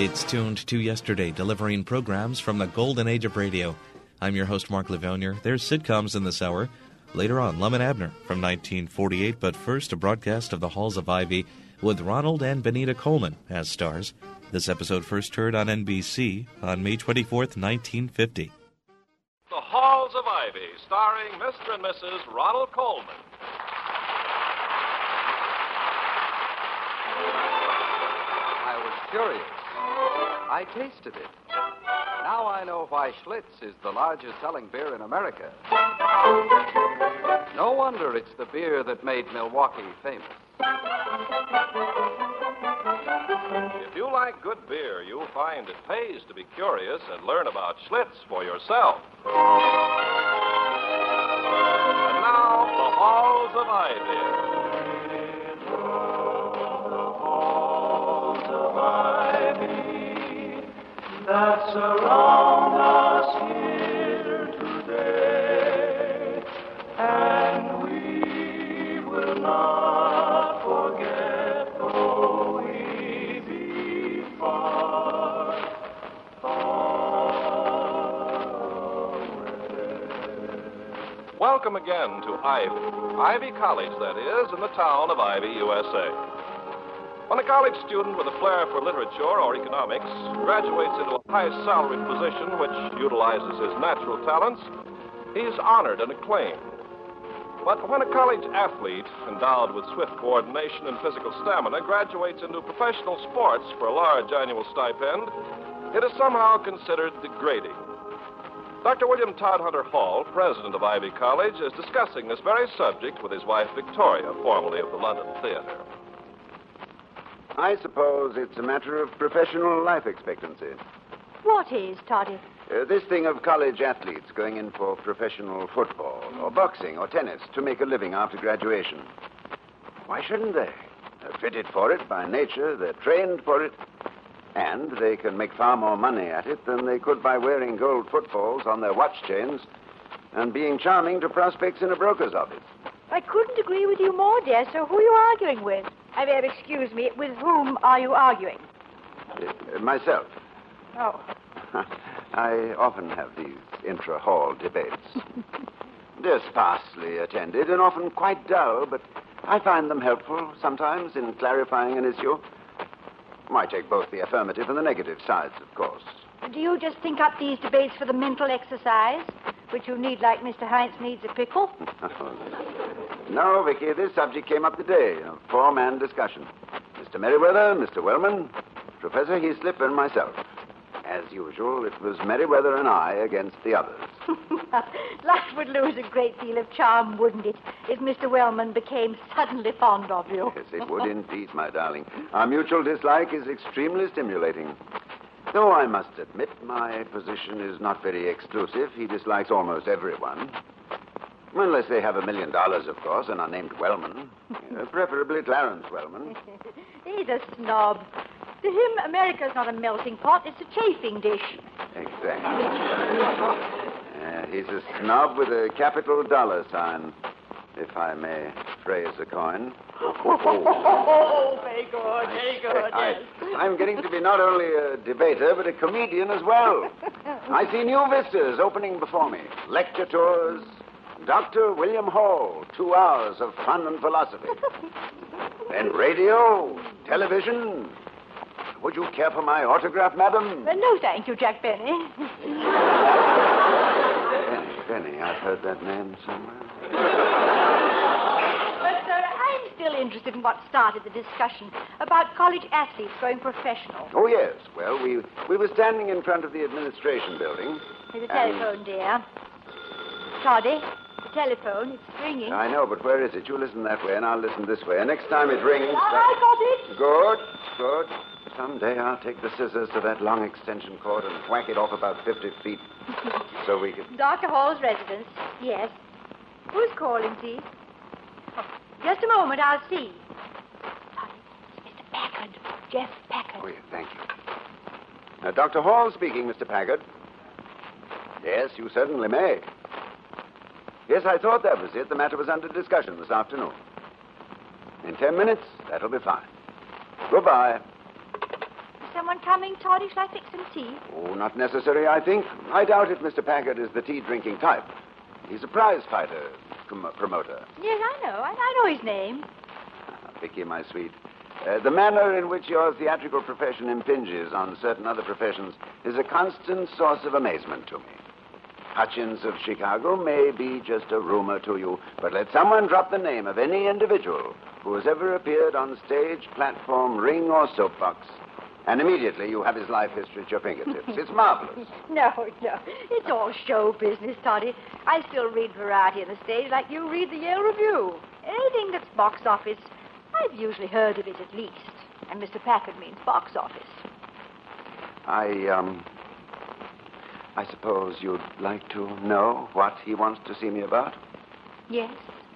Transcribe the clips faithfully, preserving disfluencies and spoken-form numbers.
It's tuned to yesterday, delivering programs from the golden age of radio. I'm your host, Mark Livonia. There's sitcoms in this hour. Later on, Lum and Abner from nineteen forty-eight, but first, a broadcast of the Halls of Ivy with Ronald and Benita Coleman as stars. This episode first heard on N B C on May twenty-fourth, nineteen fifty. The Halls of Ivy, starring Mister and Missus Ronald Coleman. I was curious. I tasted it. Now I know why Schlitz is the largest selling beer in America. No wonder it's the beer that made Milwaukee famous. If you like good beer, you'll find it pays to be curious and learn about Schlitz for yourself. And now, the Halls of Ivy. That surround us here today, and we will not forget, though we be far, far away. Welcome again to Ivy. Ivy College, that is, in the town of Ivy, U S A. When a college student with a flair for literature or economics graduates into a high-salaried position which utilizes his natural talents, he's honored and acclaimed. But when a college athlete endowed with swift coordination and physical stamina graduates into professional sports for a large annual stipend, it is somehow considered degrading. Doctor William Todd Hunter Hall, president of Ivy College, is discussing this very subject with his wife Victoria, formerly of the London Theater. I suppose it's a matter of professional life expectancy. What is, Toddy? Uh, this thing of college athletes going in for professional football or boxing or tennis to make a living after graduation. Why shouldn't they? They're fitted for it by nature. They're trained for it. And they can make far more money at it than they could by wearing gold footballs on their watch chains and being charming to prospects in a broker's office. I couldn't agree with you more, dear. So who are you arguing with? I mean, excuse me, with whom are you arguing? Uh, myself. Oh. I often have these intra-hall debates. They're sparsely attended and often quite dull, but I find them helpful sometimes in clarifying an issue. I take both the affirmative and the negative sides, of course. Do you just think up these debates for the mental exercise, which you need like Mister Heinz needs a pickle? No, Vicky, this subject came up today, a four-man discussion. Mister Merriweather, Mister Wellman, Professor Heaslip, and myself. As usual, it was Merriweather and I against the others. Life would lose a great deal of charm, wouldn't it, if Mister Wellman became suddenly fond of you? Yes, it would indeed, my darling. Our mutual dislike is extremely stimulating. Though I must admit my position is not very exclusive. He dislikes almost everyone. Unless they have a million dollars, of course, and are named Wellman. Uh, preferably Clarence Wellman. He's a snob. To him, America's not a melting pot. It's a chafing dish. Exactly. uh, he's a snob with a capital dollar sign, if I may phrase a coin. Oh, very good, very good, I, yes. I'm getting to be not only a debater, but a comedian as well. I see new vistas opening before me. Lecture tours, Doctor William Hall, two hours of fun and philosophy. Then radio, television. Would you care for my autograph, madam? Uh, no, thank you, Jack Benny. Benny, Benny, I've heard that name somewhere. But, sir, I'm still interested in what started the discussion about college athletes going professional. Oh, yes. Well, we we were standing in front of the administration building. Here's a and... telephone, dear. Toddy, the telephone, it's ringing. I know, but where is it? You listen that way, and I'll listen this way. And next time it rings... I got it. Good, good. Someday I'll take the scissors to that long extension cord and whack it off about fifty feet so we can... Doctor Hall's residence, yes. Who's calling, please? Oh, just a moment, I'll see. Toddy, it's Mister Packard, Jeff Packard. Oh, yes, thank you. Uh, Doctor Hall speaking, Mister Packard. Yes, you certainly may. Yes, I thought that was it. The matter was under discussion this afternoon. In ten minutes, that'll be fine. Goodbye. Someone coming, Toddy? Shall I fix some tea? Oh, not necessary, I think. I doubt if Mister Packard is the tea-drinking type. He's a prize fighter, com- promoter. Yes, I know. I, I know his name. Ah, Vicky, my sweet. Uh, the manner in which your theatrical profession impinges on certain other professions is a constant source of amazement to me. Hutchins of Chicago may be just a rumor to you, but let someone drop the name of any individual who has ever appeared on stage, platform, ring, or soapbox, and immediately you have his life history at your fingertips. It's marvelous. No, no. It's all show business, Toddy. I still read variety on the stage like you read the Yale Review. Anything that's box office, I've usually heard of it at least. And Mister Packard means box office. I, um... I suppose you'd like to know what he wants to see me about? Yes.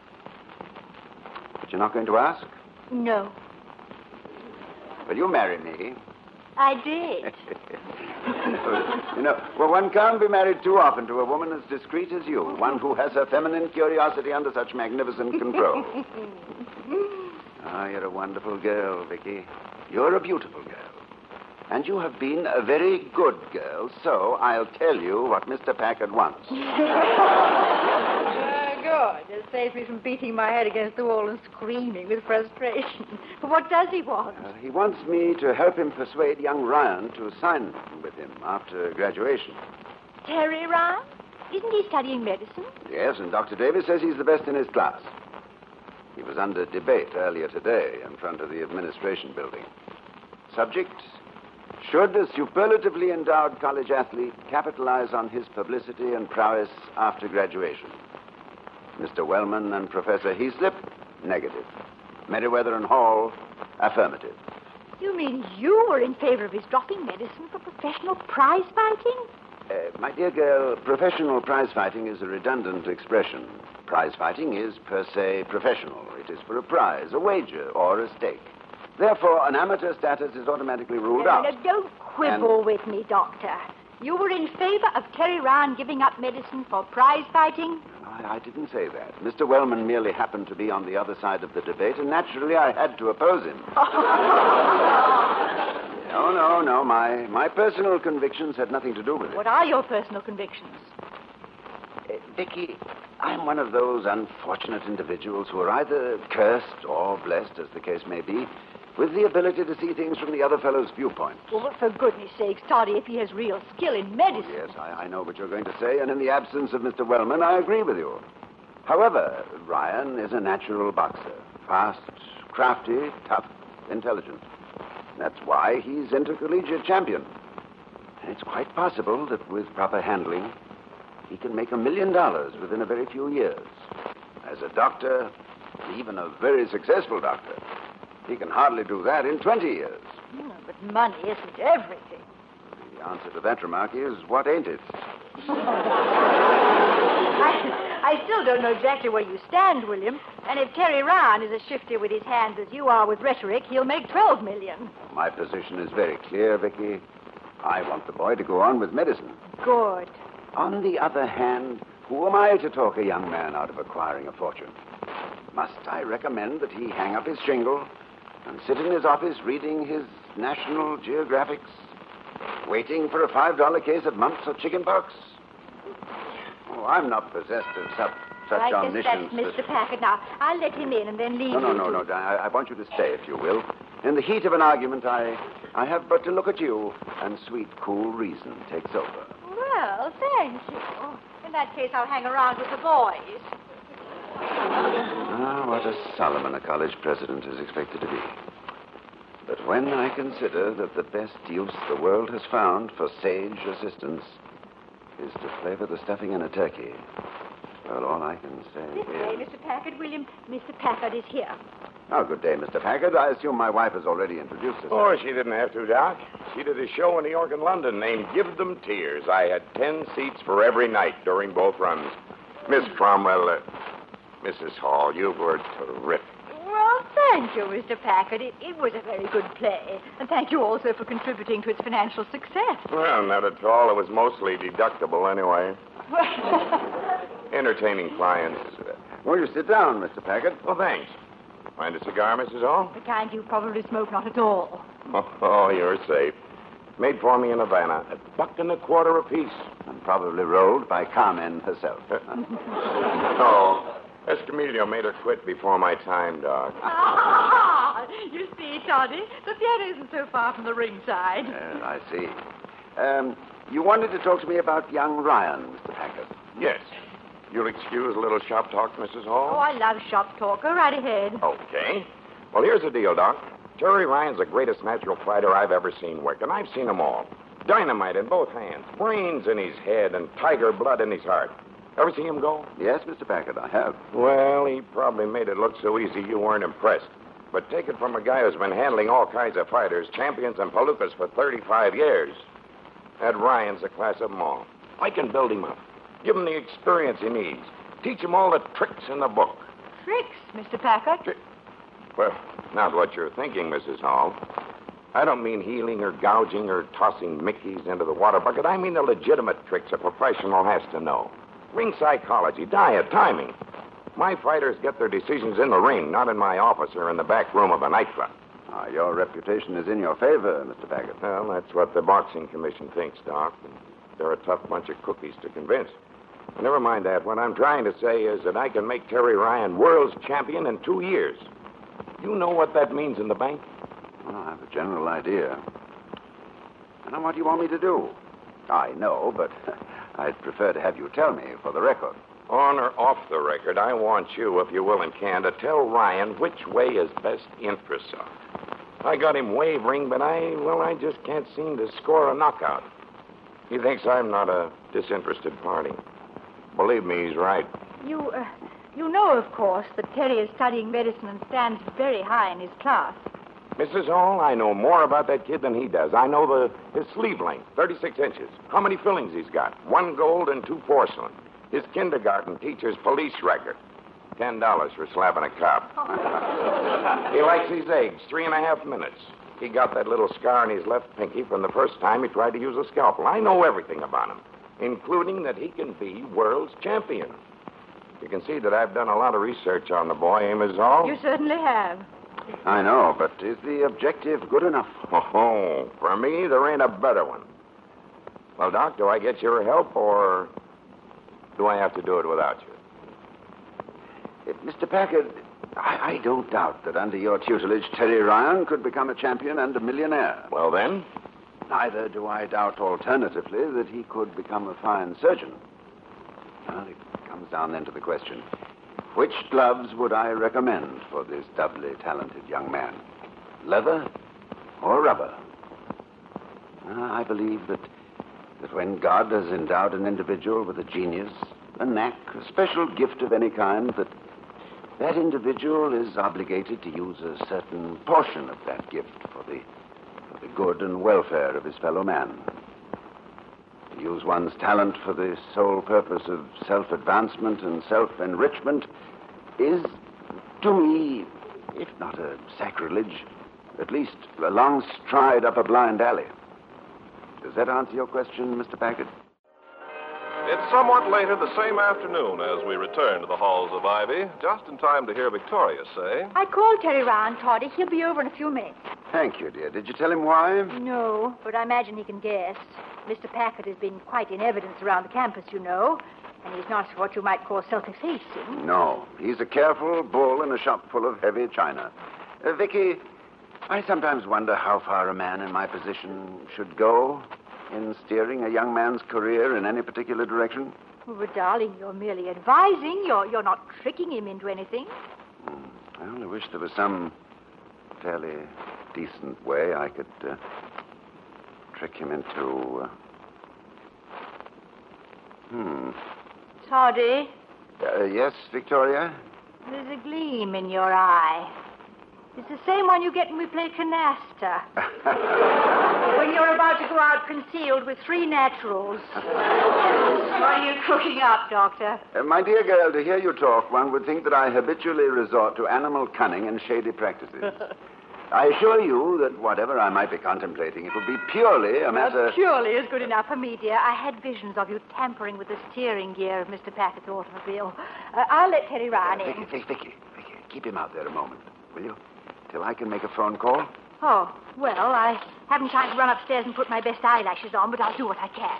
But you're not going to ask? No. Will you marry me? I did. You know, well, one can't be married too often to a woman as discreet as you, one who has her feminine curiosity under such magnificent control. Ah, you're a wonderful girl, Vicky. You're a beautiful girl. And you have been a very good girl, so I'll tell you what Mister Packard wants. Uh, good. It saves me from beating my head against the wall and screaming with frustration. But what does he want? Uh, he wants me to help him persuade young Ryan to sign with him after graduation. Terry Ryan? Isn't he studying medicine? Yes, and Doctor Davis says he's the best in his class. He was under debate earlier today in front of the administration building. Subject: should a superlatively endowed college athlete capitalize on his publicity and prowess after graduation? Mister Wellman and Professor Heaslip, negative. Meriwether and Hall, affirmative. You mean you were in favor of his dropping medicine for professional prize fighting? Uh, my dear girl, professional prize fighting is a redundant expression. Prize fighting is per se professional. It is for a prize, a wager, or a stake. Therefore, an amateur status is automatically ruled no, out. No, don't quibble and... with me, Doctor. You were in favor of Terry Ryan giving up medicine for prize fighting? I, I didn't say that. Mister Wellman merely happened to be on the other side of the debate, and naturally I had to oppose him. No, no, no. My, my personal convictions had nothing to do with it. What are your personal convictions? Uh, Vicky, I'm one of those unfortunate individuals who are either cursed or blessed, as the case may be, with the ability to see things from the other fellow's viewpoint. Well, but for goodness sakes, Toddy, if he has real skill in medicine... Oh, yes, I, I know what you're going to say, and in the absence of Mister Wellman, I agree with you. However, Ryan is a natural boxer. Fast, crafty, tough, intelligent. That's why he's intercollegiate champion. And it's quite possible that with proper handling, he can make a million dollars within a very few years. As a doctor, even a very successful doctor, he can hardly do that in twenty years. No, but money isn't everything. The answer to that remark is, what ain't it? I, I still don't know exactly where you stand, William. And if Terry Ryan is as shifty with his hands as you are with rhetoric, he'll make twelve million. My position is very clear, Vicky. I want the boy to go on with medicine. Good. On the other hand, who am I to talk a young man out of acquiring a fortune? Must I recommend that he hang up his shingle and sit in his office reading his National Geographics, waiting for a five dollar case of mumps or chicken pox? Oh, I'm not possessed of such, such I guess omniscience. that's Mister Packard. Now, I'll let him in and then leave No, no, you no, to... no. I, I want you to stay, if you will. In the heat of an argument, I, I have but to look at you, and sweet, cool reason takes over. Well, thank you. In that case, I'll hang around with the boys. Ah, what a Solomon a college president is expected to be. But when I consider that the best use the world has found for sage assistance is to flavor the stuffing in a turkey, well, all I can say This way, is... Mister Packard. William, Mister Packard is here. Oh, good day, Mister Packard. I assume my wife has already introduced herself. Oh, she didn't have to, Doc. She did a show in New York and London named Give Them Tears. I had ten seats for every night during both runs. Miss Cromwell, uh, Missus Hall, you were terrific. Well, thank you, Mister Packard. It, it was a very good play. And thank you also for contributing to its financial success. Well, not at all. It was mostly deductible anyway. Entertaining clients. Uh, Won't you sit down, Mister Packard? well, thanks. Find a cigar, Missus Hall? The kind you probably smoke not at all. Oh, oh, you're safe. Made for me in Havana, a buck and a quarter apiece. And probably rolled by Carmen herself. No, Escamillo made her quit before my time, Doc. Ah, you see, Toddy, the theater isn't so far from the ringside. Uh, I see. Um, you wanted to talk to me about young Ryan, Mister Packard. Yes. You'll excuse a little shop talk, Missus Hall? Oh, I love shop talk. Go right ahead. Okay. Well, here's the deal, Doc. Terry Ryan's the greatest natural fighter I've ever seen work, and I've seen them all. Dynamite in both hands, brains in his head, and tiger blood in his heart. Ever see him go? Yes, Mister Packard, I have. Well, he probably made it look so easy you weren't impressed. But take it from a guy who's been handling all kinds of fighters, champions, and palookas for thirty-five years. That Ryan's the class of them all. I can build him up, give him the experience he needs, teach him all the tricks in the book. Tricks, Mister Packard? Tri- Well, not what you're thinking, Missus Hall. I don't mean healing or gouging or tossing Mickeys into the water bucket. I mean the legitimate tricks a professional has to know. Ring psychology, diet, timing. My fighters get their decisions in the ring, not in my office or in the back room of a nightclub. Ah, your reputation is in your favor, Mister Packard. Well, that's what the boxing commission thinks, Doc. And they're a tough bunch of cookies to convince. Never mind that. What I'm trying to say is that I can make Terry Ryan world's champion in two years. You know what that means in the bank? Well, I have a general idea. And now what do you want me to do? I know, but I'd prefer to have you tell me for the record. On or off the record, I want you, if you will and can, to tell Ryan which way his best interests are. I got him wavering, but I, well, I just can't seem to score a knockout. He thinks I'm not a disinterested party. Believe me, he's right. You, uh, you know, of course, that Terry is studying medicine and stands very high in his class. Missus Hall, I know more about that kid than he does. I know the his sleeve length, thirty-six inches. How many fillings he's got? One gold and two porcelain. His kindergarten teacher's police record. Ten dollars for slapping a cop. He likes his eggs, three and a half minutes. He got that little scar in his left pinky from the first time he tried to use a scalpel. I know everything about him, including that he can be world's champion. You can see that I've done a lot of research on the boy, eh, Miss Hall? You certainly have. I know, but is the objective good enough? Oh, for me, there ain't a better one. Well, Doc, do I get your help, or do I have to do it without you? Uh, Mister Packard, I, I don't doubt that under your tutelage, Terry Ryan could become a champion and a millionaire. Well, then? Neither do I doubt alternatively that he could become a fine surgeon. Well, it comes down then to the question, which gloves would I recommend for this doubly talented young man? Leather or rubber? Uh, I believe that, that when God has endowed an individual with a genius, a knack, a special gift of any kind, that that individual is obligated to use a certain portion of that gift for the, for the good and welfare of his fellow man. To use one's talent for the sole purpose of self-advancement and self-enrichment is, to me, if not a sacrilege, at least a long stride up a blind alley. Does that answer your question, Mister Packard? It's somewhat later the same afternoon as we return to the halls of Ivy, just in time to hear Victoria say, I called Terry Ryan, Toddy. He'll be over in a few minutes. Thank you, dear. Did you tell him why? No, but I imagine he can guess. Mister Packard has been quite in evidence around the campus, you know, and he's not what you might call self-effacing. No, he's a careful bull in a shop full of heavy china. Uh, Vicky, I sometimes wonder how far a man in my position should go in steering a young man's career in any particular direction. Oh, but, darling, you're merely advising. You're, you're not tricking him into anything. Hmm. I only wish there was some fairly decent way I could uh, trick him into... Uh... Hmm. Toddy, Uh, yes, Victoria? there's a gleam in your eye. It's the same one you get when we play canasta. When you're about to go out concealed with three naturals. What are you cooking up, Doctor? Uh, my dear girl, to hear you talk, one would think that I habitually resort to animal cunning and shady practices. I assure you that whatever I might be contemplating, it would be purely a matter... Uh, purely is good enough for me, dear. I had visions of you tampering with the steering gear of Mister Packard's automobile. Uh, I'll let Terry Ryan in. Vicky, Vicky, Vicky, Vicky, keep him out there a moment, will you? Till I can make a phone call. Oh, well, I haven't time to run upstairs and put my best eyelashes on, but I'll do what I can.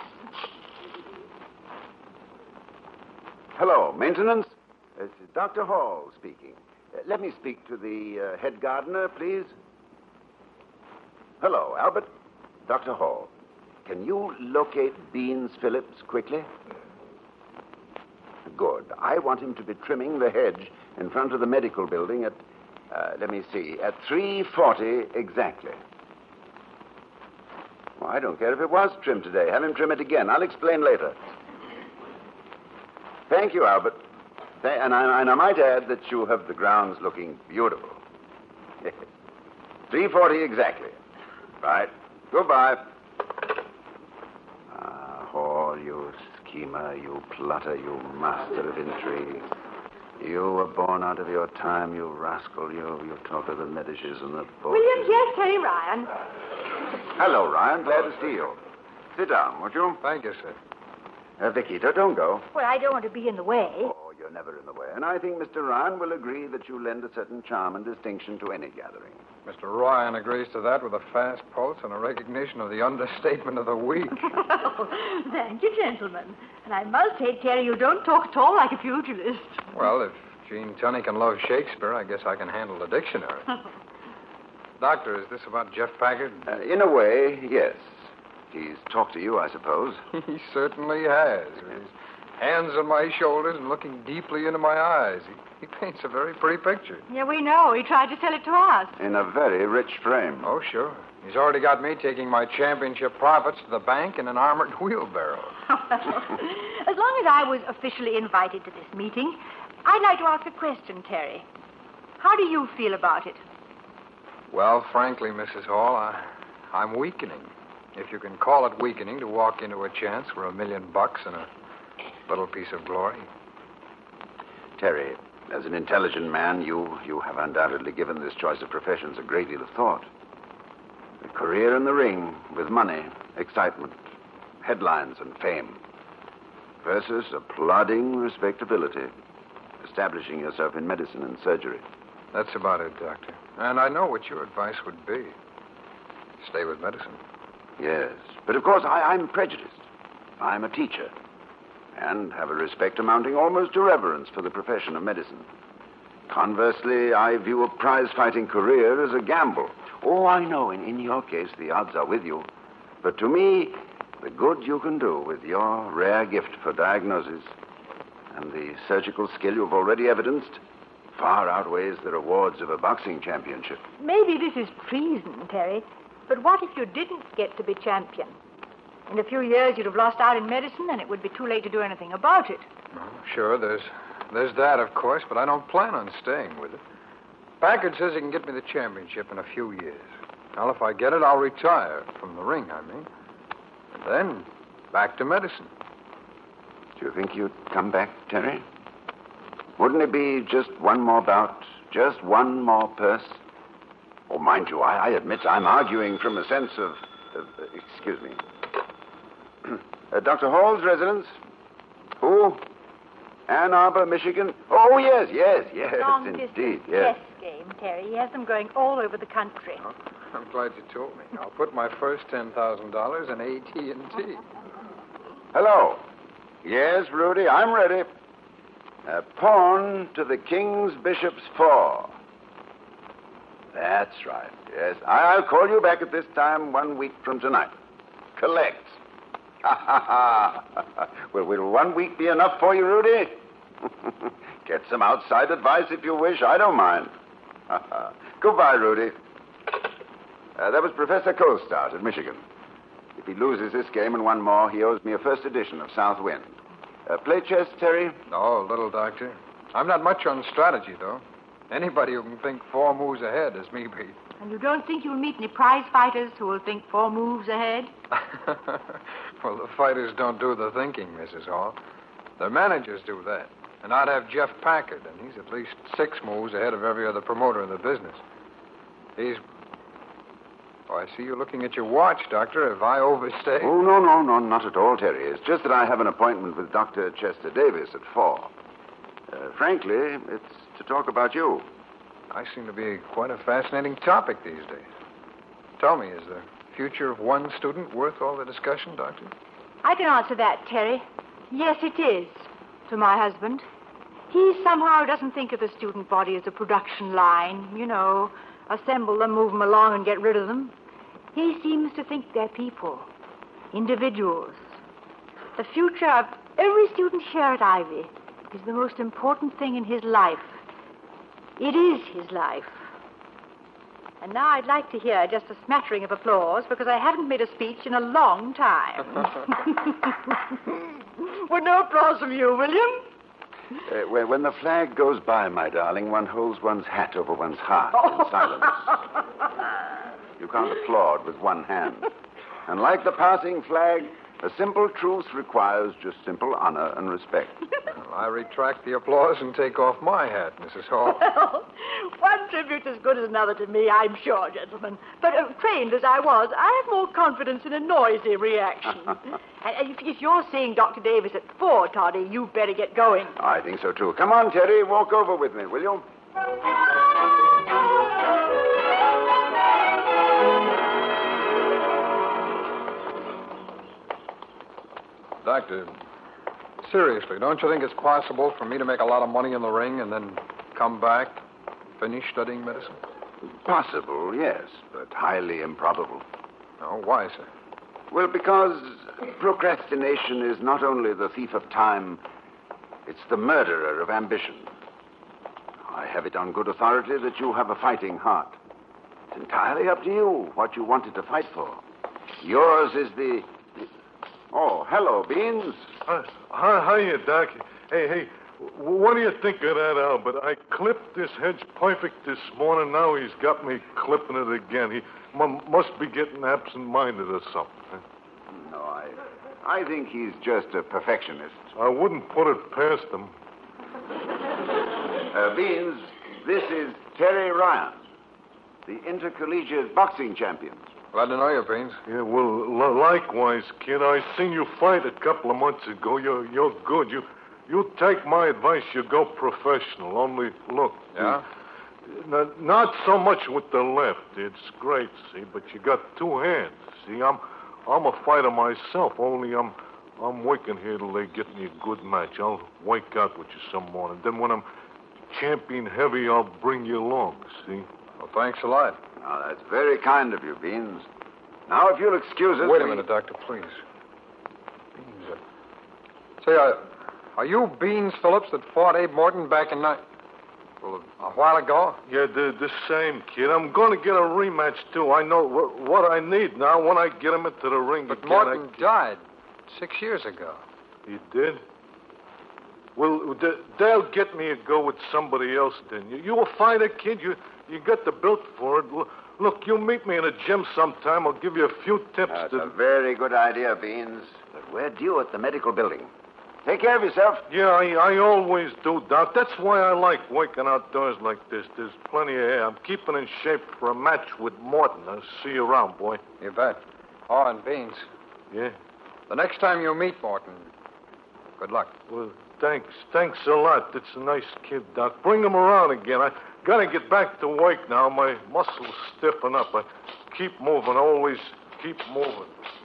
Hello, maintenance. This is Doctor Hall speaking. Uh, let me speak to the uh, head gardener, please. Hello, Albert. Doctor Hall. Can you locate Beans Phillips quickly? Good. I want him to be trimming the hedge in front of the medical building at, uh, let me see, at three forty exactly. Well, I don't care if it was trimmed today. Have him trim it again. I'll explain later. Thank you, Albert. Th- and, I, and I might add that you have the grounds looking beautiful. three forty exactly. Right. Goodbye. Ah, Hall, you schemer, you plotter, you master of intrigue. You were born out of your time, you rascal. You you talk of the Medicis and the Borgias. Williams, yes, Terry Ryan. Hello, Ryan. Glad to see you. Sit down, won't you? Thank you, sir. Uh, Vicky, don't don't go. Well, I don't want to be in the way. Oh, you're never in the way. And I think Mister Ryan will agree that you lend a certain charm and distinction to any gathering. Mister Ryan agrees to that with a fast pulse and a recognition of the understatement of the week. Oh, thank you, gentlemen. And I must say, Terry, you don't talk at all like a pugilist. Well, if Gene Tunney can love Shakespeare, I guess I can handle the dictionary. Doctor, is this about Jeff Packard? Uh, in a way, yes. He's talked to you, I suppose. He certainly has. With his hands on my shoulders and looking deeply into my eyes. He, he paints a very pretty picture. Yeah, we know. He tried to sell it to us. In a very rich frame. Oh, sure. He's already got me taking my championship profits to the bank in an armored wheelbarrow. As long as I was officially invited to this meeting, I'd like to ask a question, Terry. How do you feel about it? Well, frankly, Missus Hall, I, I'm weakening. If you can call it weakening to walk into a chance for a million bucks and a little piece of glory. Terry, as an intelligent man, you, you have undoubtedly given this choice of professions a great deal of thought. A career in the ring with money, excitement, headlines, and fame versus a plodding respectability, establishing yourself in medicine and surgery. That's about it, Doctor. And I know what your advice would be. Stay with medicine. Yes, but of course I, I'm prejudiced. I'm a teacher and have a respect amounting almost to reverence for the profession of medicine. Conversely, I view a prize-fighting career as a gamble. Oh, I know, in, in your case, the odds are with you. But to me, the good you can do with your rare gift for diagnosis and the surgical skill you've already evidenced far outweighs the rewards of a boxing championship. Maybe this is treason, Terry. But what if you didn't get to be champion? In a few years, you'd have lost out in medicine, and it would be too late to do anything about it. Well, sure, there's there's that, of course, but I don't plan on staying with it. Packard says he can get me the championship in a few years. Well, if I get it, I'll retire from the ring, I mean. And then back to medicine. Do you think you'd come back, Terry? Wouldn't it be just one more bout, just one more purse? Oh, mind you, I, I admit I'm arguing from a sense of... of uh, excuse me. uh, Doctor Hall's residence? Who? Ann Arbor, Michigan? Oh, yes, yes, yes, Long indeed, distance yes. chess game, Terry. He has them going all over the country. Oh, I'm glad you told me. I'll put my first ten thousand dollars in A T and T. Hello. Yes, Rudy, I'm ready. A pawn to the King's Bishop's four. That's right, yes. I'll call you back at this time one week from tonight. Collect. Ha, ha, ha. Well, will one week be enough for you, Rudy? Get some outside advice if you wish. I don't mind. Goodbye, Rudy. Uh, that was Professor Colstart at Michigan. If he loses this game and one more, he owes me a first edition of South Wind. Uh, play chess, Terry? No, little doctor. I'm not much on strategy, though. Anybody who can think four moves ahead is me beat. And you don't think you'll meet any prize fighters who will think four moves ahead? Well, the fighters don't do the thinking, Missus Hall. Their managers do that. And I'd have Jeff Packard, and he's at least six moves ahead of every other promoter in the business. He's... Oh, I see you looking at your watch, Doctor. Have I overstayed? Oh, no, no, no, not at all, Terry. It's just that I have an appointment with Doctor Chester Davis at four. Uh, frankly, it's to talk about you. I seem to be quite a fascinating topic these days. Tell me, is the future of one student worth all the discussion, Doctor? I can answer that, Terry. Yes, it is, to my husband. He somehow doesn't think of the student body as a production line, you know, assemble them, move them along, and get rid of them. He seems to think they're people, individuals. The future of every student here at Ivy is the most important thing in his life. It is his life. And now I'd like to hear just a smattering of applause because I haven't made a speech in a long time. Well, no applause from you, William? Uh, when, when the flag goes by, my darling, one holds one's hat over one's heart in silence. You can't applaud with one hand. And like the passing flag, a simple truce requires just simple honor and respect. Well, I retract the applause and take off my hat, Missus Hall. Well, one tribute's as good as another to me, I'm sure, gentlemen. But uh, trained as I was, I have more confidence in a noisy reaction. And if, if you're seeing Doctor Davis at four, Toddy, you better get going. I think so, too. Come on, Terry, walk over with me, will you? Doctor, seriously, don't you think it's possible for me to make a lot of money in the ring and then come back, finish studying medicine? Possible, yes, but highly improbable. No, why, sir? Well, because procrastination is not only the thief of time, it's the murderer of ambition. I have it on good authority that you have a fighting heart. It's entirely up to you what you wanted to fight for. Yours is the... Oh, hello, Beans. Uh, hi, hiya, Doc. Hey, hey, what do you think of that, Albert? I clipped this hedge perfect this morning. Now he's got me clipping it again. He m- must be getting absent-minded or something. Huh? No, I, I think he's just a perfectionist. I wouldn't put it past him. Uh, Beans, this is Terry Ryan, the intercollegiate boxing champion. Glad to know you, Beans. Yeah, well, l- likewise, kid. I seen you fight a couple of months ago. You're, you're good. You you take my advice, you go professional. Only, look. Yeah? You, n- not so much with the left. It's great, see, but you got two hands. See, I'm I'm a fighter myself, only I'm I'm waiting here till they get me a good match. I'll wake out with you some morning. Then when I'm champion heavy, I'll bring you along, see? Well, thanks a lot. Now, that's very kind of you, Beans. Now, if you'll excuse us... Wait a we... minute, Doctor, please. Beans, uh... Say, uh, are you Beans Phillips that fought Abe Morton back in night? Well, a while ago? Yeah, the, the same, kid. I'm going to get a rematch, too. I know wh- what I need now when I get him into the ring. But again, Morton I... died six years ago. He did? Well, th- they'll get me a go with somebody else, then. You, you a fighter, kid? You you got the built for it. L- Look, you meet me in a gym sometime. I'll give you a few tips. That's to... a very good idea, Beans. But we're due at the medical building. Take care of yourself. Yeah, I, I always do, Doc. That's why I like working outdoors like this. There's plenty of air. I'm keeping in shape for a match with Morton. I'll see you around, boy. You bet. Oh, and Beans, Yeah? the next time you meet Morton, good luck. Well, thanks. Thanks a lot. That's a nice kid, Doc. Bring him around again. I gotta get back to work now. My muscles stiffen up. I keep moving. Always keep moving.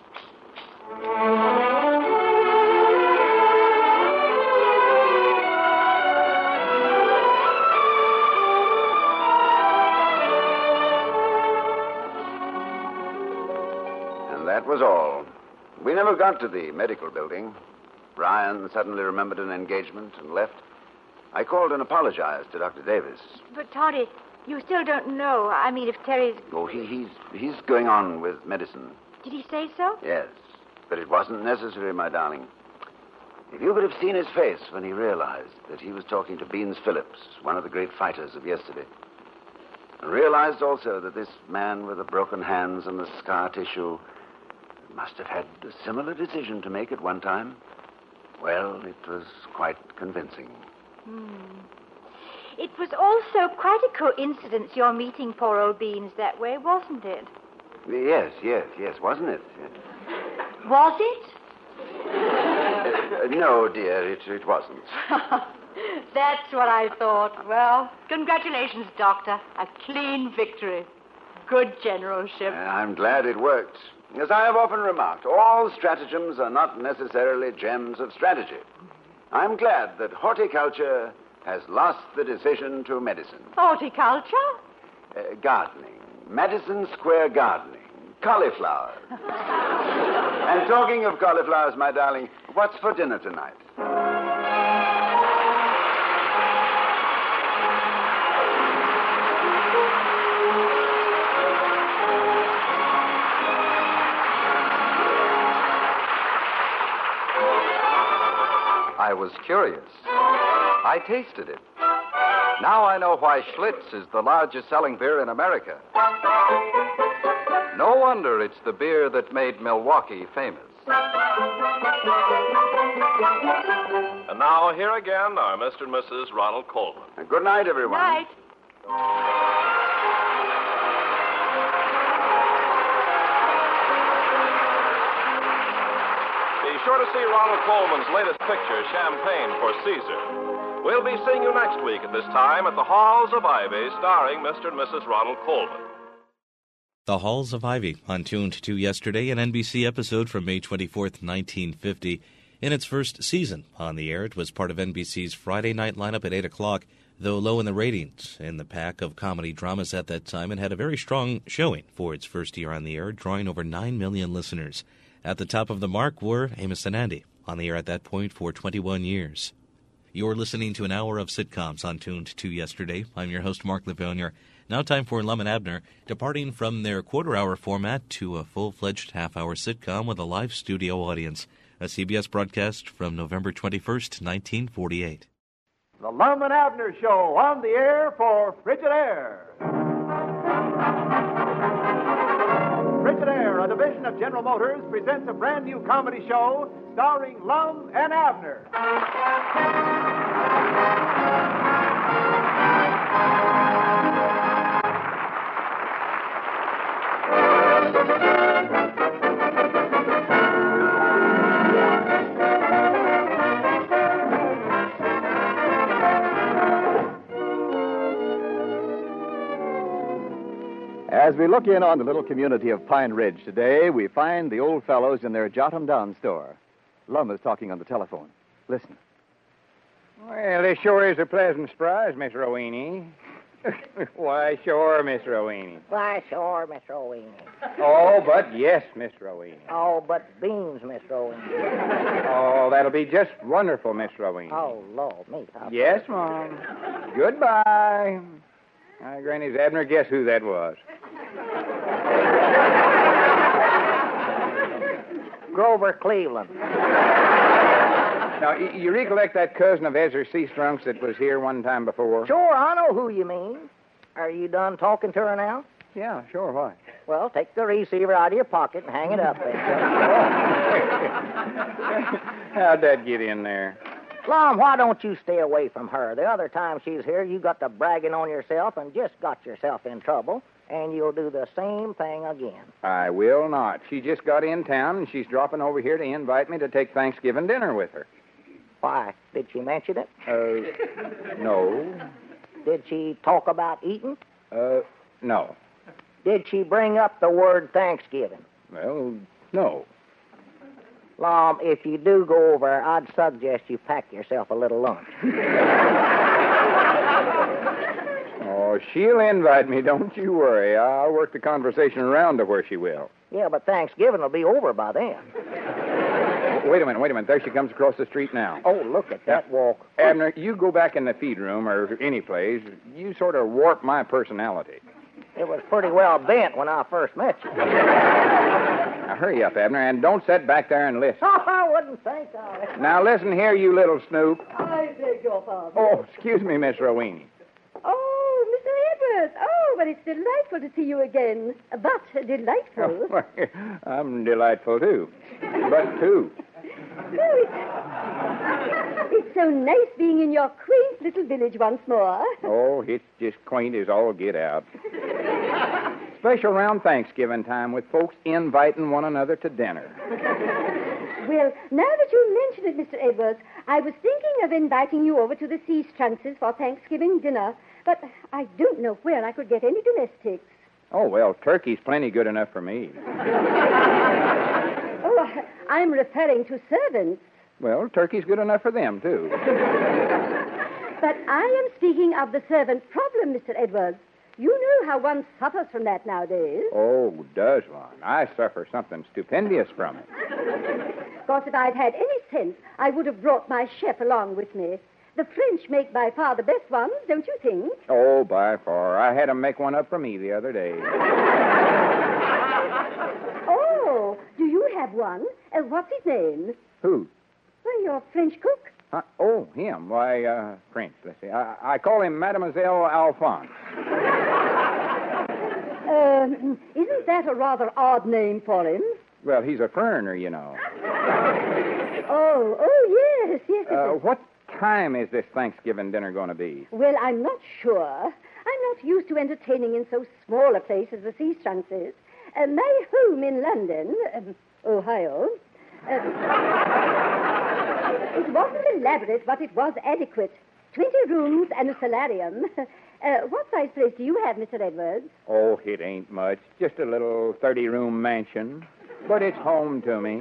And that was all. We never got to the medical building. Ryan suddenly remembered an engagement and left. I called and apologized to Doctor Davis. But, Toddy, you still don't know. I mean, if Terry's... Oh, he, he's, he's going on with medicine. Did he say so? Yes, but it wasn't necessary, my darling. If you could have seen his face when he realized that he was talking to Beans Phillips, one of the great fighters of yesterday, and realized also that this man with the broken hands and the scar tissue must have had a similar decision to make at one time, well, it was quite convincing. Hmm. It was also quite a coincidence your meeting poor old Beans that way, wasn't it? Yes, yes, yes, wasn't it? Was it? Uh, no, dear, it, it wasn't. That's what I thought. Well, congratulations, Doctor. A clean victory. good generalship. I'm glad it worked. As I have often remarked, all stratagems are not necessarily gems of strategy. I'm glad that horticulture has lost the decision to medicine. Horticulture? Uh, gardening. Madison Square gardening. Cauliflower. And talking of cauliflowers, my darling, what's for dinner tonight? I was curious. I tasted it. Now I know why Schlitz is the largest selling beer in America. No wonder it's the beer that made Milwaukee famous. And now, here again are Mister and Missus Ronald Coleman. Uh, Good night, everyone. Night. Be sure to see Ronald Coleman's latest picture, Champagne for Caesar. We'll be seeing you next week at this time at the Halls of Ivy, starring Mister and Missus Ronald Coleman. The Halls of Ivy, on Tuned to Yesterday, an N B C episode from May twenty-fourth, nineteen fifty. In its first season on the air, it was part of N B C's Friday night lineup at eight o'clock, though low in the ratings. In the pack of comedy dramas at that time, it had a very strong showing for its first year on the air, drawing over nine million listeners. At the top of the mark were Amos and Andy, on the air at that point for twenty-one years. You're listening to an hour of sitcoms on Tuned to Yesterday. I'm your host, Mark Livonia. Now time for Lum and Abner, departing from their quarter-hour format to a full-fledged half-hour sitcom with a live studio audience. A C B S broadcast from November twenty-first, nineteen forty-eight. The Lum and Abner Show on the air for Frigidaire. Frigidaire, a division of General Motors, presents a brand new comedy show starring Lum and Abner. As we look in on the little community of Pine Ridge today, we find the old fellows in their Jot-em Down store. Lum is talking on the telephone. Listen. Well, this sure is a pleasant surprise, Miss Roweny. Why, sure, Miss Roweny. Why, sure, Miss Roweny. Oh, but yes, Miss Roweny. Oh, but beans, Miss Roweny. Oh, that'll be just wonderful, Miss Roweny. Oh, Lord, me. How Yes, Mom. Goodbye. My Granny's Abner, guess who that was? Grover Cleveland. Now, y- you recollect that cousin of Ezra C. Strunks that was here one time before? Sure, I know who you mean. Are you done talking to her now? Yeah, sure, why? Well, take the receiver out of your pocket and hang it up there. How'd that get in there? Lum, why don't you stay away from her? The other time she's here, you got to bragging on yourself and just got yourself in trouble, and you'll do the same thing again. I will not. She just got in town, and she's dropping over here to invite me to take Thanksgiving dinner with her. Why? Did she mention it? Uh, no. Did she talk about eating? Uh, no. Did she bring up the word Thanksgiving? Well, no. Lum, if you do go over, I'd suggest you pack yourself a little lunch. Oh, she'll invite me, don't you worry. I'll work the conversation around to where she will. Yeah, but Thanksgiving will be over by then. Wait a minute, wait a minute. There she comes across the street now. Oh, look at that walk. Abner, you go back in the feed room or any place. You sort of warp my personality. It was pretty well bent when I first met you. Now, hurry up, Abner, and don't sit back there and listen. Oh, I wouldn't think of it. Now, listen here, you little snoop. I beg your pardon. Oh, excuse me, Miss Roweny. Oh, Mister Edwards. Oh, but it's delightful to see you again. But delightful. Oh, I'm delightful, too. But, too. Oh, it's, it's so nice being in your quaint little village once more. Oh, it's just quaint as all get out. Especially around Thanksgiving time with folks inviting one another to dinner. Well, now that you mention it, Mister Edwards, I was thinking of inviting you over to the Sea Strunkses for Thanksgiving dinner, but I don't know where I could get any domestics. Oh, well, turkey's plenty good enough for me. Oh, I'm referring to servants. Well, turkey's good enough for them, too. But I am speaking of the servant problem, Mister Edwards. You know how one suffers from that nowadays. Oh, does one? I suffer something stupendous from it. Of course, if I'd had any sense, I would have brought my chef along with me. The French make by far the best ones, don't you think? Oh, by far. I had 'em make one up for me the other day. Oh, do you have one? Uh, what's his name? Who? Well, your French cook. Huh? Oh, him. Why, uh, French, let's see. I, I call him Mademoiselle Alphonse. Uh, isn't that a rather odd name for him? Well, he's a foreigner, you know. Oh, oh, yes, yes. Uh, what time is this Thanksgiving dinner going to be? Well, I'm not sure. I'm not used to entertaining in so small a place as the Sea Trunks is. Uh, my home in London, um, Ohio, uh, it wasn't elaborate, but it was adequate. Twenty rooms and a solarium. Uh, what size place do you have, Mister Edwards? Oh, it ain't much. Just a little thirty-room mansion. But it's home to me.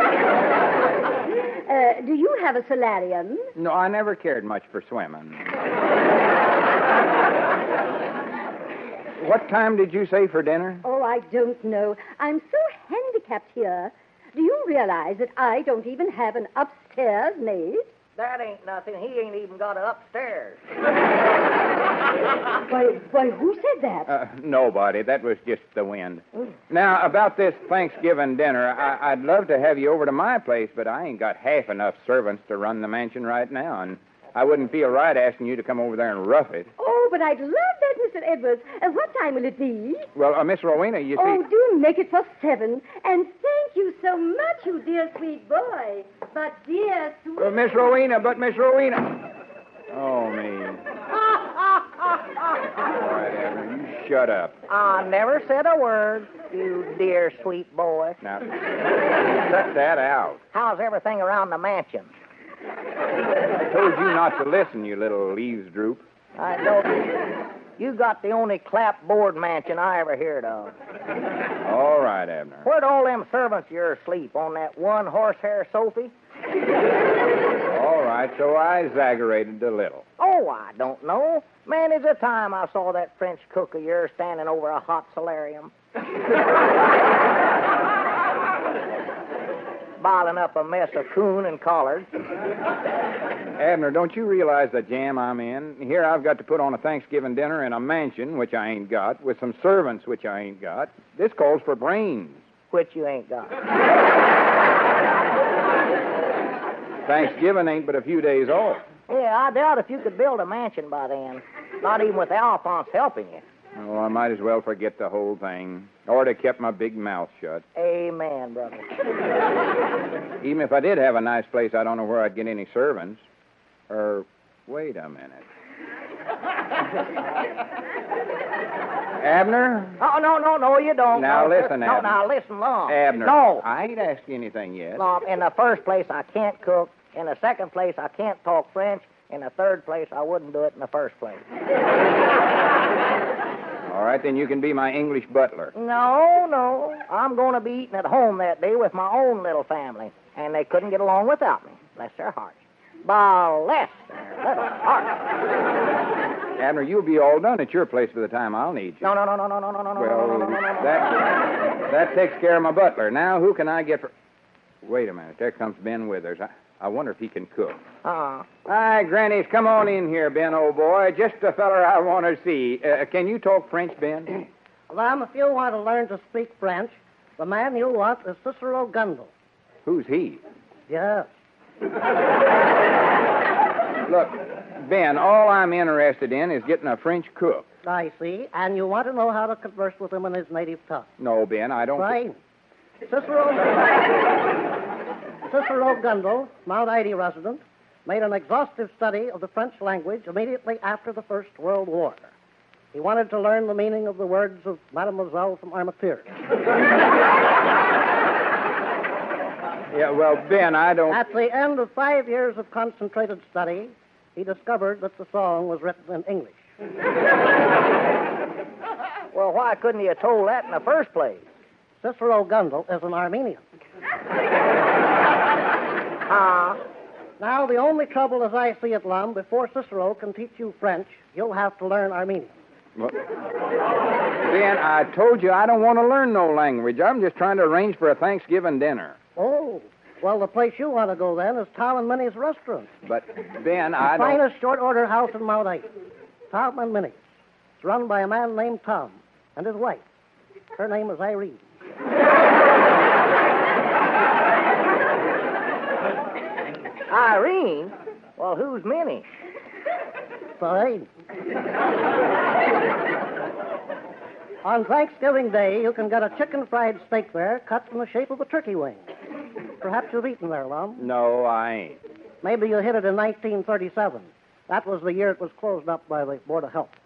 Uh, do you have a solarium? No, I never cared much for swimming. What time did you say for dinner? Oh, I don't know. I'm so handicapped here. Do you realize that I don't even have an upstairs maid? That ain't nothing. He ain't even got it upstairs. Why, why, who said that? Uh, nobody. That was just the wind. Mm. Now, about this Thanksgiving dinner, I- I'd love to have you over to my place, but I ain't got half enough servants to run the mansion right now, and I wouldn't feel right asking you to come over there and rough it. Oh, but I'd love that, Mister Edwards. Uh, what time will it be? Well, uh, Miss Rowena, you see... Oh, do make it for seven. And thank you so much, you dear sweet boy. But dear sweet... Well, Miss Rowena, but Miss Rowena... Oh, me. All right, Abner, you shut up. I never said a word, you dear sweet boy. Now, cut that out. How's everything around the mansion? I told you not to listen, you little leaves droop. I know. You got the only clapboard mansion I ever heard of. All right, Abner. Where'd all them servants of yours sleep? On that one horsehair Sophie? All right, so I exaggerated a little. Oh, I don't know. Man, is the time I saw that French cook of yours standing over a hot solarium. Bottling up a mess of coon and collards. Abner, don't you realize the jam I'm in? Here I've got to put on a Thanksgiving dinner in a mansion, which I ain't got, with some servants, which I ain't got. This calls for brains. Which you ain't got. Thanksgiving ain't but a few days off. Yeah, I doubt if you could build a mansion by then. Not even with Alphonse helping you. Oh, I might as well forget the whole thing. Or to kept my big mouth shut. Amen, brother. Even if I did have a nice place, I don't know where I'd get any servants. Or, wait a minute. Abner? Oh, no, no, no, you don't. Now, no, listen, no, Abner. now, listen, long. Abner. No. I ain't asked you anything yet. No, in the first place, I can't cook. In the second place, I can't talk French. In the third place, I wouldn't do it in the first place. All right, then you can be my English butler. No, no. I'm going to be eating at home that day with my own little family. And they couldn't get along without me. Bless their hearts. Bless their little hearts. Abner, you'll be all done at your place by the time I'll need you. No, no, no, no, no, no, no, no, well, no, no, no, no, no. That, that takes care of my butler. Now, who can I get for... Wait a minute. There comes Ben Withers. I, I wonder if he can cook. Uh-uh. Hi, Grannies. Come on in here, Ben, old boy. Just a feller I want to see. Uh, can you talk French, Ben? Well, if you want to learn to speak French, the man you want is Cicero Gundel. Who's he? Yes. Look, Ben, all I'm interested in is getting a French cook. I see. And you want to know how to converse with him in his native tongue. No, Ben, I don't... Right. Cicero... Cicero Gundel, Mount Ida resident, made an exhaustive study of the French language immediately after the First World War. He wanted to learn the meaning of the words of Mademoiselle from Armentières. Yeah, well, Ben, I don't... At the end of five years of concentrated study, he discovered that the song was written in English. Well, why couldn't you have told that in the first place? Cicero Gundel is an Armenian. Huh? Now, the only trouble as I see it, Lum, before Cicero can teach you French, you'll have to learn Armenian. Well, Ben, I told you I don't want to learn no language. I'm just trying to arrange for a Thanksgiving dinner. Oh, well, the place you want to go then is Tom and Minnie's restaurant. But, Ben, I the don't... finest short-order house in Mount Airy. Tom and Minnie's. It's run by a man named Tom and his wife. Her name is Irene. Irene? Well, who's Minnie? Fine. On Thanksgiving Day, you can get a chicken fried steak there cut in the shape of a turkey wing. Perhaps you've eaten there, Lum. No, I ain't. Maybe you hit it in nineteen thirty-seven. That was the year it was closed up by the Board of Health.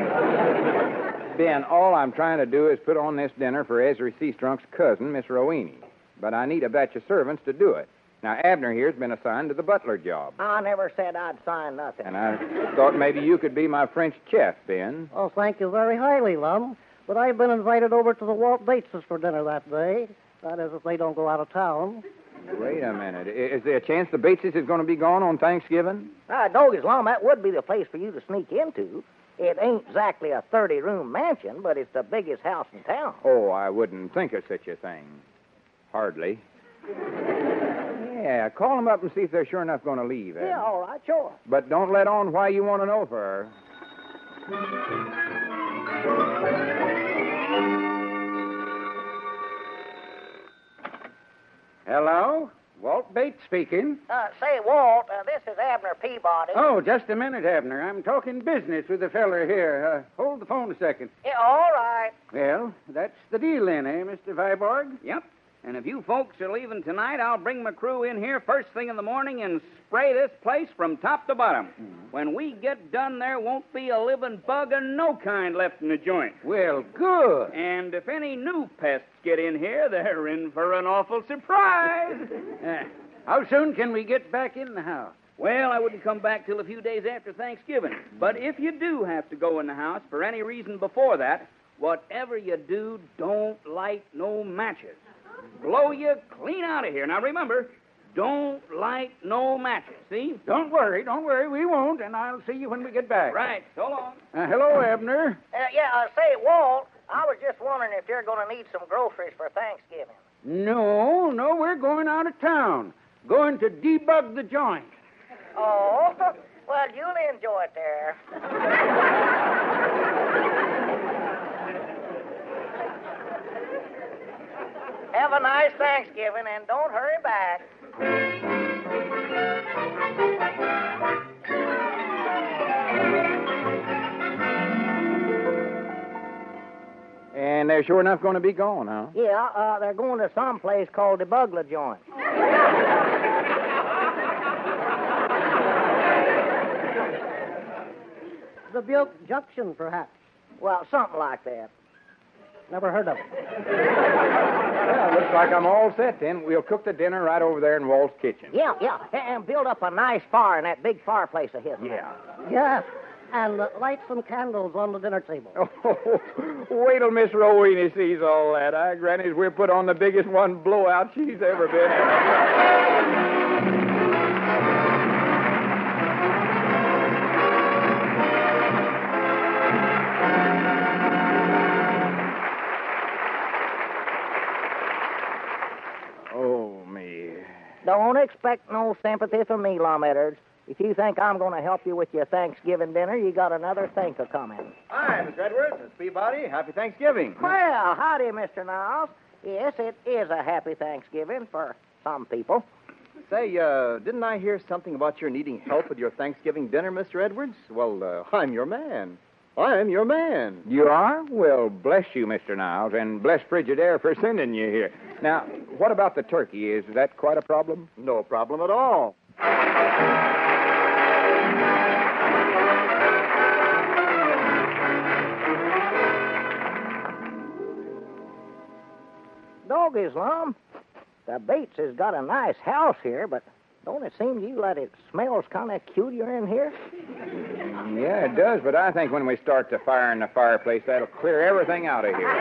Ben, all I'm trying to do is put on this dinner for Ezra Seastrunk's cousin, Miss Roweny. But I need a batch of servants to do it. Now, Abner here's been assigned to the butler job. I never said I'd sign nothing. And I thought maybe you could be my French chef, Ben. Oh, thank you very highly, Lum. But I've been invited over to the Walt Bateses for dinner that day. That is, if they don't go out of town. Wait a minute. Is there a chance the Bateses is going to be gone on Thanksgiving? Ah, Doggy's Lum, that would be the place for you to sneak into. It ain't exactly a thirty-room mansion, but it's the biggest house in town. Oh, I wouldn't think of such a thing. Hardly. Yeah, call them up and see if they're sure enough going to leave. Yeah, Abner. All right, sure. But don't let on why you want to know for her. Hello? Walt Bates speaking. Uh, say, Walt, uh, this is Abner Peabody. Oh, just a minute, Abner. I'm talking business with the feller here. Uh, hold the phone a second. Yeah, all right. Well, that's the deal then, eh, Mister Viborg? Yep. And if you folks are leaving tonight, I'll bring my crew in here first thing in the morning and spray this place from top to bottom. Mm. When we get done, there won't be a living bug of no kind left in the joint. Well, good. And if any new pests get in here, they're in for an awful surprise. uh, how soon can we get back in the house? Well, I wouldn't come back till a few days after Thanksgiving. But if you do have to go in the house for any reason before that, whatever you do, don't light no matches. Blow you clean out of here. Now, remember, don't light no matches, see? Don't worry, don't worry. We won't, and I'll see you when we get back. Right. So long. Uh, hello, Abner. Uh, yeah, uh, say, Walt, I was just wondering if you're going to need some groceries for Thanksgiving. No, no, we're going out of town. Going to debug the joint. Oh, well, you'll enjoy it there. Have a nice Thanksgiving, and don't hurry back. And they're sure enough going to be gone, huh? Yeah, uh, they're going to some place called the Bugler Joint. The Butte Junction, perhaps. Well, something like that. Never heard of it. Well, looks like I'm all set then. We'll cook the dinner right over there in Walt's kitchen. Yeah, yeah. And build up a nice fire in that big fireplace of his. Yeah. Yes. And uh, light some candles on the dinner table. Oh, wait till Miss Rowena sees all that. I grannies we'll put on the biggest one blowout she's ever been in. Don't expect no sympathy from me, Lum Edwards. If you think I'm going to help you with your Thanksgiving dinner, you got another think of coming. Hi, Mister Edwards. It's Peabody. Happy Thanksgiving. Well, howdy, Mister Niles. Yes, it is a happy Thanksgiving for some people. Say, uh, didn't I hear something about your needing help with your Thanksgiving dinner, Mister Edwards? Well, uh, I'm your man. I'm your man. You are? Well, bless you, Mister Niles, and bless Frigidaire for sending you here. Now, what about the turkey? Is that quite a problem? No problem at all. Doggies, Lum. The Bates has got a nice house here, but don't it seem to you that it smells kind of cuter in here? Yeah, it does, but I think when we start the fire in the fireplace, that'll clear everything out of here.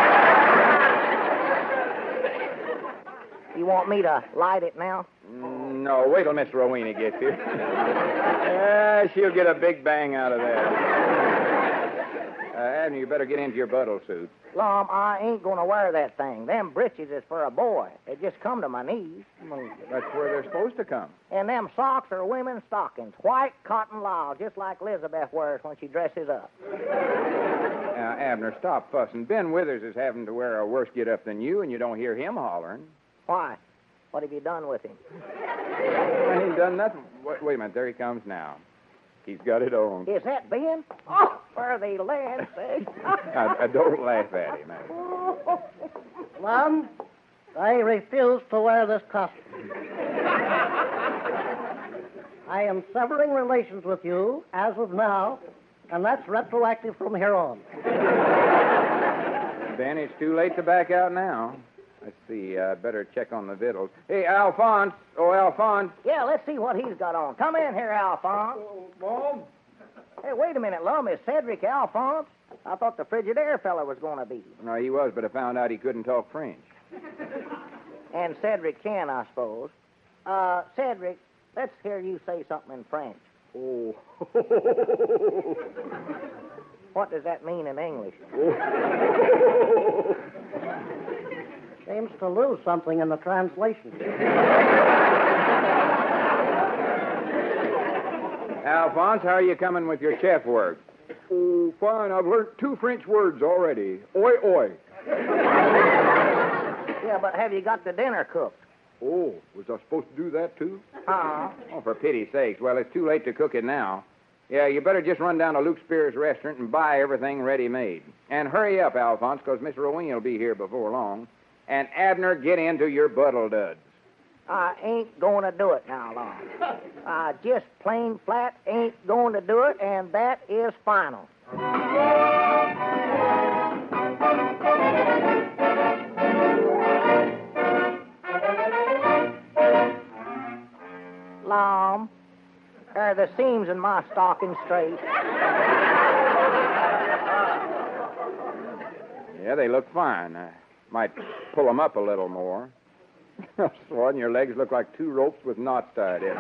You want me to light it now? Mm, no, wait till Miss Rowena gets here. Yeah, she'll get a big bang out of that. Uh, Abner, you better get into your buttle suit. Lum, I ain't going to wear that thing. Them breeches is for a boy. They just come to my knees. That's where they're supposed to come. And them socks are women's stockings. White cotton lisle, just like Elizabeth wears when she dresses up. Now, Abner, stop fussing. Ben Withers is having to wear a worse get-up than you, and you don't hear him hollering. Why? What have you done with him? I ain't done nothing. Wait, wait a minute. There he comes now. He's got it on. Is that Ben? Oh, for the land's sake. I, I don't laugh at him. Lum, I refuse to wear this costume. I am severing relations with you as of now, and that's retroactive from here on. Ben, it's too late to back out now. Let's see. I'd uh, better check on the victuals. Hey, Alphonse. Oh, Alphonse. Yeah, let's see what he's got on. Come in here, Alphonse. Mom? Hey, wait a minute, Lum. Is Cedric Alphonse? I thought the Frigidaire fella was going to be. No, he was, but I found out he couldn't talk French. And Cedric can, I suppose. Uh, Cedric, let's hear you say something in French. Oh. What does that mean in English? Seems to lose something in the translation. Alphonse, how are you coming with your chef work? Oh, fine. I've learned two French words already. Oi, oi. Yeah, but have you got the dinner cooked? Oh, was I supposed to do that, too? Uh-huh. Oh, for pity's sakes. Well, it's too late to cook it now. Yeah, you better just run down to Luke Spears' restaurant and buy everything ready-made. And hurry up, Alphonse, because Miss Rowena will be here before long. And Abner, get into your buttle duds. I ain't going to do it now, Lon. I just plain flat ain't going to do it, and that is final. Lom, are the seams in my stocking straight? Yeah, they look fine. I might pull them up a little more. Swan, your legs look like two ropes with knots tied in.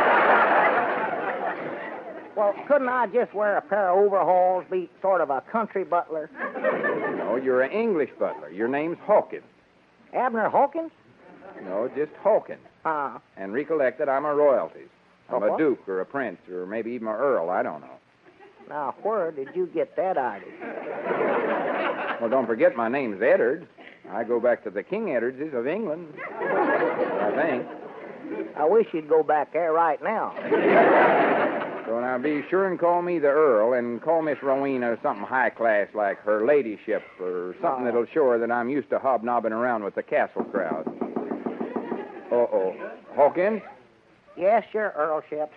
Well, couldn't I just wear a pair of overalls, be sort of a country butler? No, you're an English butler. Your name's Hawkins. Abner Hawkins? No, just Hawkins. Ah. And recollect that I'm a royalty. I'm A a what? duke or a prince or maybe even an earl. I don't know. Now, where did you get that idea? Well, don't forget my name's Eddard. I go back to the King Eddardses of England, I think. I wish you'd go back there right now. So now be sure and call me the Earl and call Miss Rowena something high class like her ladyship or something that'll show her that I'm used to hobnobbing around with the castle crowd. Uh-oh. Hawkins? Yes, your Earlship.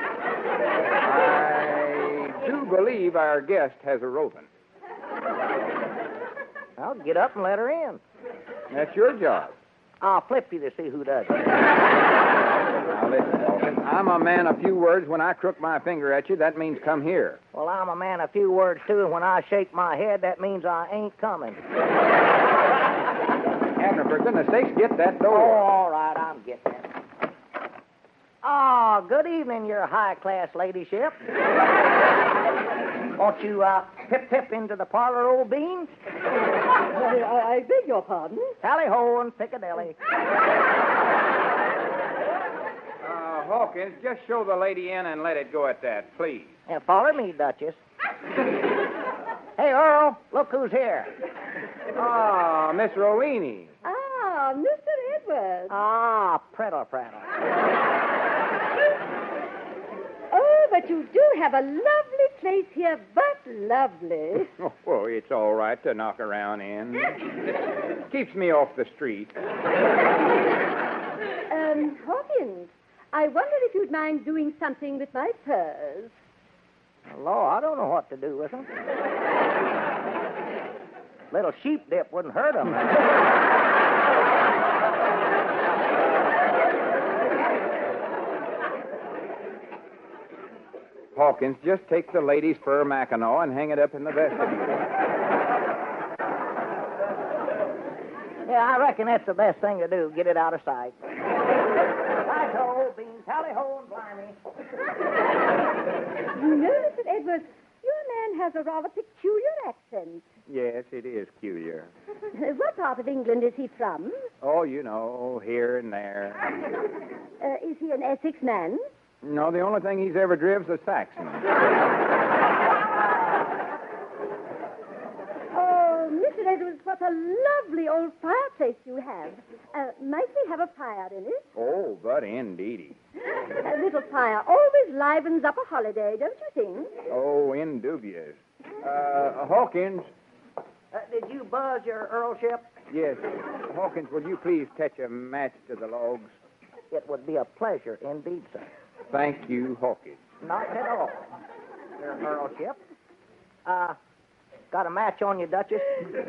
I do believe our guest has a roving. I'll get up and let her in. That's your job. I'll flip you to see who does it. Now listen, Hawkins. I'm a man of few words. When I crook my finger at you, that means come here. Well, I'm a man of few words, too, and when I shake my head, that means I ain't coming. Abner, for goodness sakes, get that door. Oh, all right, I'm getting it. Oh, good evening, your high-class ladyship. Won't you, uh, pip-pip into the parlor, old beans? I, I, I beg your pardon? Tally-ho and Piccadilly. Uh, Hawkins, just show the lady in and let it go at that, please. Yeah, follow me, Duchess. Hey, Earl, look who's here. Ah, Miss Rowena. Ah, Mister Edwards. Ah, prattle, prattle. Oh, but you do have a lovely place here, but lovely. Oh, well, it's all right to knock around in. Keeps me off the street. Um, Hawkins, I wondered if you'd mind doing something with my furs. Law, I don't know what to do with them. Little sheep dip wouldn't hurt them. Hawkins, just take the lady's fur mackinaw and hang it up in the vestibule. Yeah, I reckon that's the best thing to do. Get it out of sight. Right-ho, beans, tally-ho, and blimey. You know, Mister Edwards, your man has a rather peculiar accent. Yes, it is peculiar. What part of England is he from? Oh, you know, here and there. Uh, is he an Essex man? No, the only thing he's ever driven's a Saxon. Oh, Mister Edwards, what a lovely old fireplace you have. Uh, might we have a fire in it? Oh, but indeedy. A little fire always livens up a holiday, don't you think? Oh, indubious. Uh, Hawkins. Uh, did you buzz your earlship? Yes. Hawkins, will you please catch a match to the logs? It would be a pleasure indeed, sir. Thank you, Hawkins. Not at all, your earlship. Uh, got a match on you, Duchess?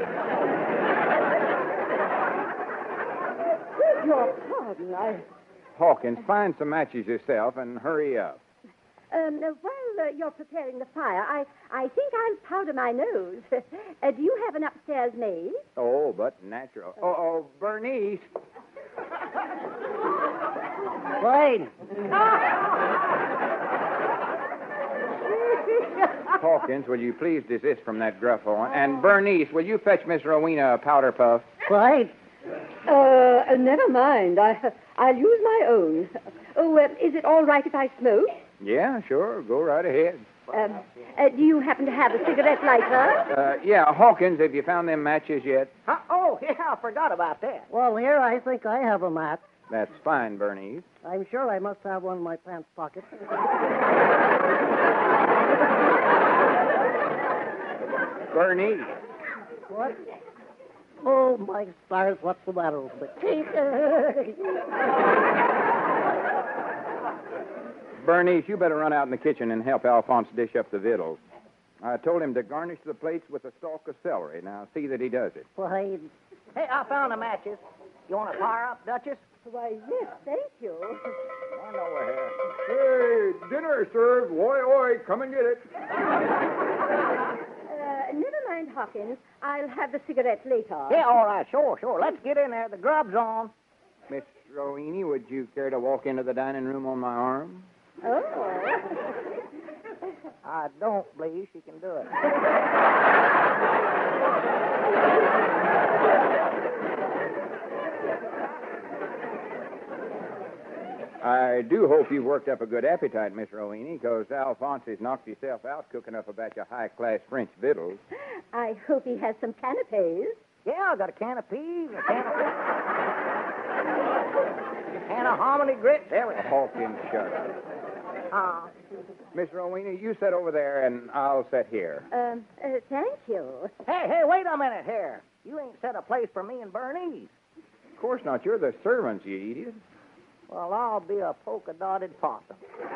Beg your pardon, I... Hawkins, find some matches yourself and hurry up. Um, uh, while uh, you're preparing the fire, I, I think I'll powder my nose. uh, do you have an upstairs maid? Oh, but natural. Oh, oh, Bernice. Wait. Hawkins, will you please desist from that gruff on? And Bernice, will you fetch Miss Rowena a powder puff? Right. Uh, never mind. I, I'll use my own. Oh, uh, is it all right if I smoke? Yeah, sure. Go right ahead. Um, uh, do you happen to have a cigarette lighter? Uh, yeah, Hawkins, have you found them matches yet? Huh? Oh, yeah, I forgot about that. Well, here, I think I have a match. That's fine, Bernice. I'm sure I must have one in my pants pocket. Bernice. What? Oh, my stars, what's the matter with me? Bernice, you better run out in the kitchen and help Alphonse dish up the victuals. I told him to garnish the plates with a stalk of celery. Now, see that he does it. Why, Hey, I found the matches. You want to fire up, Duchess? Why, yes, thank you. Stand over here. Hey, dinner served. Oi, oi, come and get it. Uh, never mind, Hawkins. I'll have the cigarette later. Yeah, all right, sure, sure. Let's get in there. The grub's on. Miss Rowena, would you care to walk into the dining room on my arm? Oh. I don't believe she can do it. I do hope you've worked up a good appetite, Miss Rowena, because Alphonse has knocked himself out cooking up a batch of high-class French victuals. I hope he has some canapes. Yeah, I got a can of peas, a can of... a can of hominy grits, everything. Hawkins, shut up. Uh, Miss Rowena, you sit over there, and I'll sit here. Um, uh, thank you. hey, hey, wait a minute here. You ain't set a place for me and Bernice. Of course not. You're the servants, you idiot. Well, I'll be a polka-dotted possum.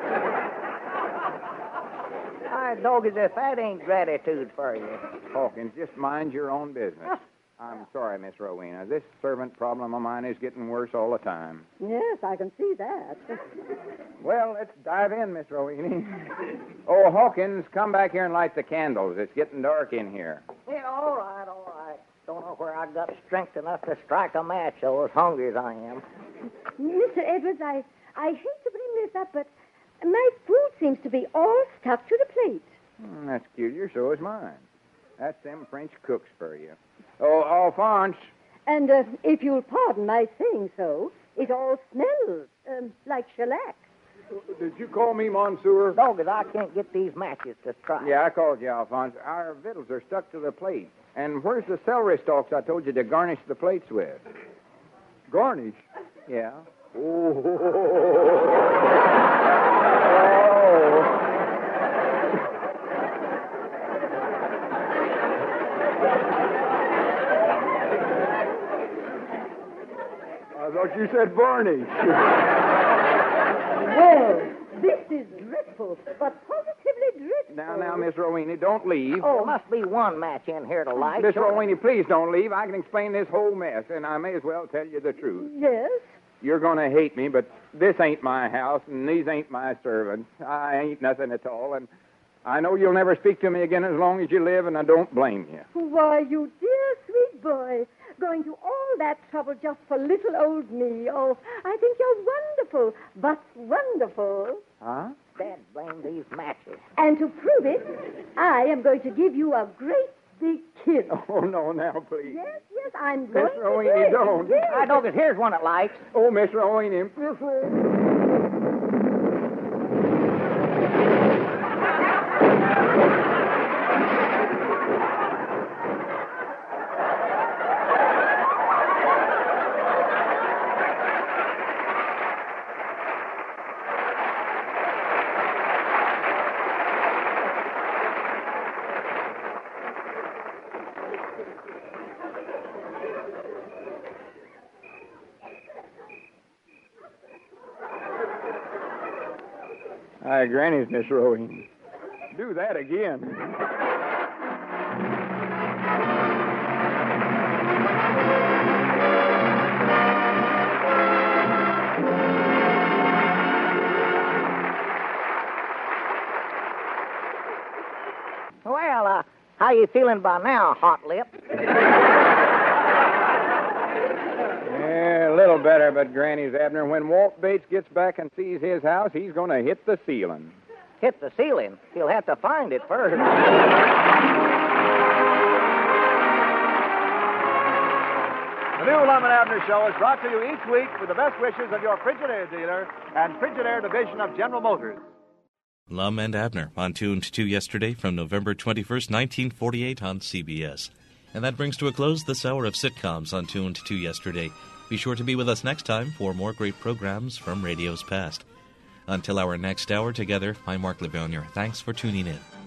I dog as if that ain't gratitude for you. Hawkins, just mind your own business. I'm sorry, Miss Rowena. This servant problem of mine is getting worse all the time. Yes, I can see that. Well, let's dive in, Miss Rowena. Oh, Hawkins, come back here and light the candles. It's getting dark in here. Yeah, all right, all right. Don't know where I got strength enough to strike a match, though, as hungry as I am. Mister Edwards, I, I hate to bring this up, but my food seems to be all stuck to the plate. Mm, that's peculiar. So is mine. That's them French cooks for you. Oh, Alphonse. And uh, if you'll pardon my saying so, it all smells um, like shellac. Did you call me Monsieur? Dogged, I can't get these matches to strike. Yeah, I called you, Alphonse. Our victuals are stuck to the plate. And where's the celery stalks I told you to garnish the plates with? Garnish? Yeah. Oh. I thought you said varnish. Well, this is dreadful, but positively dreadful. Now, now, Miss Rowena, don't leave. Oh, there must be one match in here to light. Miss Sure. Rowena, please don't leave. I can explain this whole mess, and I may as well tell you the truth. Yes? you're going to hate me, but this ain't my house, and these ain't my servants. I ain't nothing at all, and I know you'll never speak to me again as long as you live, and I don't blame you. Why, you dear, sweet boy. Going to all that trouble just for little old me. Oh, I think you're wonderful, but wonderful. Huh? Dad, blame these matches. And to prove it, I am going to give you a great big kiss. Oh, no, now, please. Yes, yes, I'm going Miss to Rowena, do it. don't. Yes. I don't get here's one that likes. Oh, Miss Rowena, Miss Rowena. Hi, Granny's, Miss Rowena. Do that again. Well, uh, how you feeling by now, hot lip? Yeah, a little better, but Granny's, Abner, when Walt Bates gets back and sees his house, he's going to hit the ceiling. Hit the ceiling? He'll have to find it first. The new Lum and Abner Show is brought to you each week with the best wishes of your Frigidaire dealer and Frigidaire division of General Motors. Lum and Abner on Tuned to Yesterday from November twenty-first, nineteen forty-eight on C B S. And that brings to a close this hour of sitcoms on Tuned to Yesterday. Be sure to be with us next time for more great programs from radio's past. Until our next hour together, I'm Mark Levonier. Thanks for tuning in.